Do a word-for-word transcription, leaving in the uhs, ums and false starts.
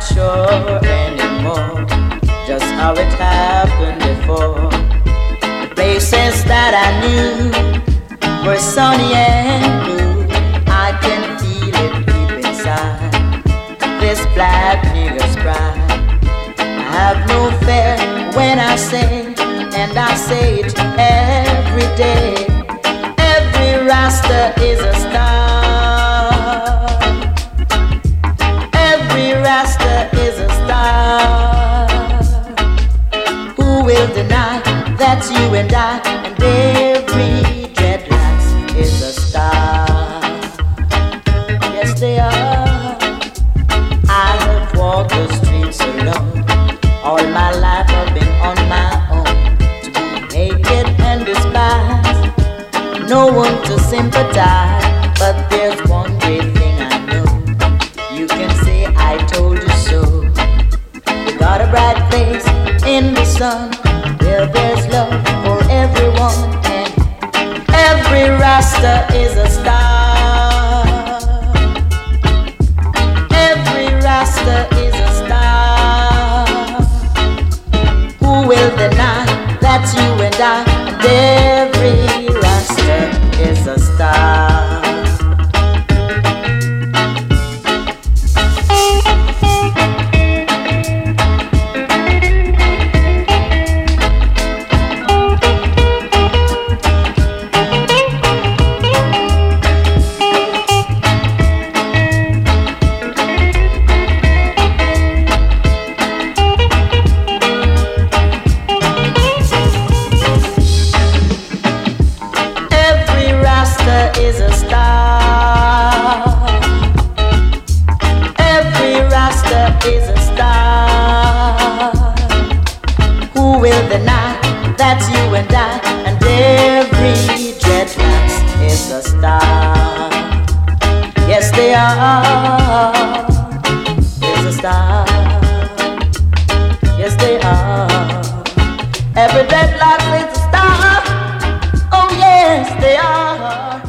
sure anymore just how it happened before. The places that I knew were sunny and blue. I can feel it deep inside this black nigger's pride. I have no fear when I sing, and I say it every day. Every Rasta is a star. Every Rasta is a star. Who will deny that you and I and every dreadlocks is a star? Yes, they are. I have walked the streets alone. All my life I've been on my own, to be naked and despised. No one to sympathize, but there's one great thing I know. You can say I told you so. We got a bright place in the sun, where there's love for everyone, and every Rasta is a star. Every Rasta is a star. Who will deny that you and I and every Rasta is a star? Is a star. Every Rasta is a star. Who will deny that you and I and every dreadlocks is a star? Yes, they are. Is a star. Yes, they are. Every dreadlocks is a star. Oh yes, they are.